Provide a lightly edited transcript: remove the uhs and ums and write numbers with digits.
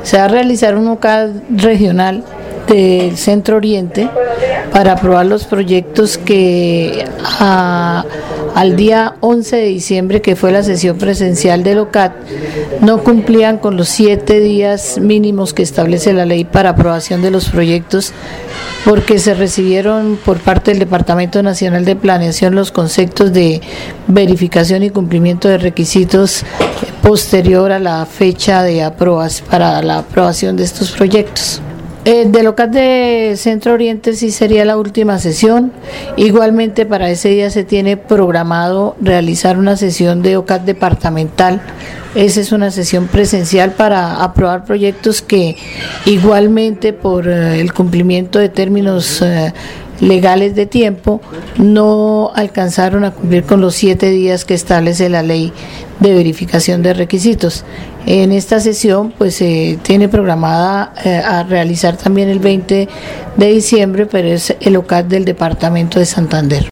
Se va a realizar un OCAD regional del Centro Oriente para aprobar los proyectos que al día 11 de diciembre, que fue la sesión presencial del OCAD, no cumplían con los 7 días mínimos que establece la ley para aprobación de los proyectos, porque se recibieron por parte del Departamento Nacional de Planeación los conceptos de verificación y cumplimiento de requisitos posterior a la fecha de para la aprobación de estos proyectos. Del OCAD de Centro Oriente sí sería la última sesión. Igualmente para ese día se tiene programado realizar una sesión de OCAD departamental. Esa es una sesión presencial para aprobar proyectos que igualmente por el cumplimiento de términos legales de tiempo no alcanzaron a cumplir con los 7 días que establece la ley de verificación de requisitos. En esta sesión pues se tiene programada a realizar también el 20 de diciembre, pero es el OCAD del departamento de Santander.